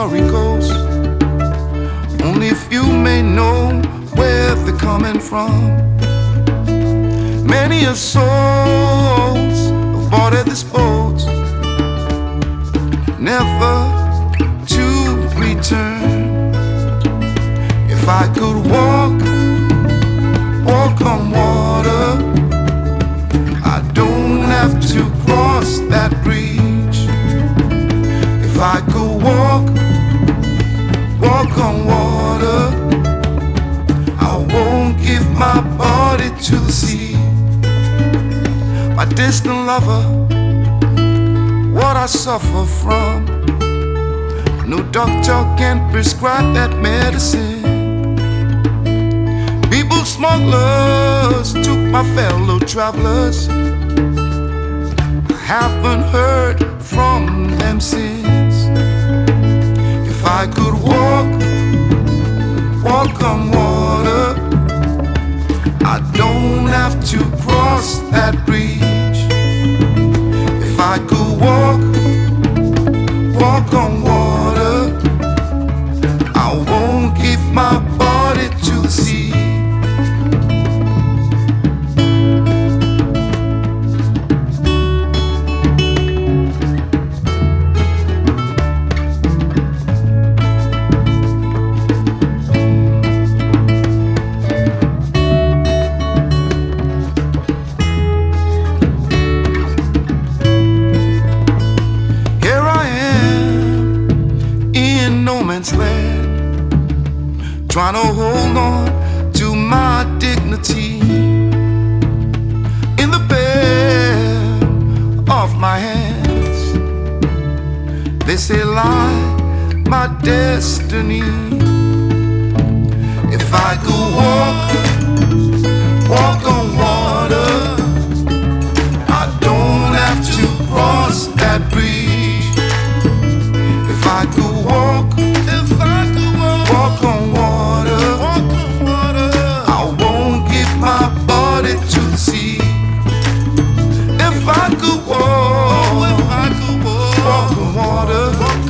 story goes. Only a few may know where they're coming from. Many a souls have boarded this boat, never to return. If I could walk on water, I don't have to cross that bridge. If I could walk on water, I won't give my body to the sea. My distant lover, what I suffer from, no doctor can prescribe that medicine. People smugglers took my fellow travelers. I haven't heard from them since. If I could walk on water, I don't have to cross that bridge. If I could walk on water, I won't give my body to the sea. Land, trying to hold on to my dignity in the palm of my hands. They say lie my destiny. If I could walk on water, I don't have to cross that bridge. If I could walk on water, I won't give my body to the sea. If I could walk on water,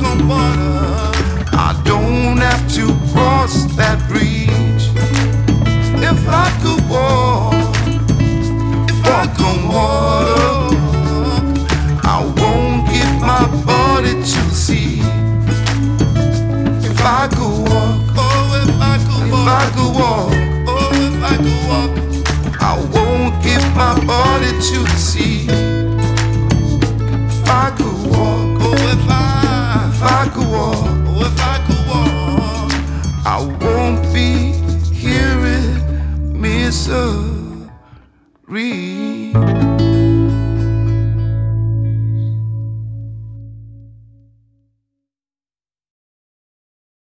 I don't have to cross that bridge. If I could walk on water, I won't give my body to the sea. If I could walk, I won't give my body to the sea. If I could walk, if I could walk, I won't be hearing misery.